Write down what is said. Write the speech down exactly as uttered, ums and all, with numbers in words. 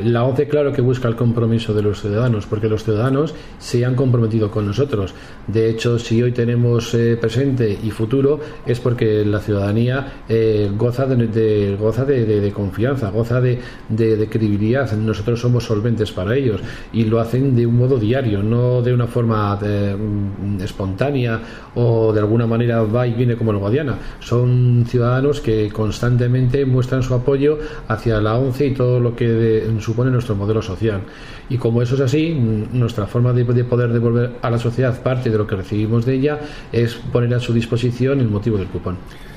la ONCE, claro que busca el compromiso de los ciudadanos, porque los ciudadanos se han comprometido con nosotros. De hecho, si hoy tenemos eh, presente y futuro, es porque la ciudadanía eh, goza de, de goza de, de, de confianza, goza de, de, de credibilidad. Nosotros somos solventes para ellos y lo hacen de un modo diario, no de una forma de, um, espontánea o de alguna manera va y viene como el Guadiana. Son ciudadanos que constantemente muestran su apoyo hacia la ONCE y todo lo que de, supone nuestro modelo social. Y como eso es así, nuestra forma de, de poder devolver a la sociedad parte de lo que recibimos de ella es poner a su disposición el motivo del cupón.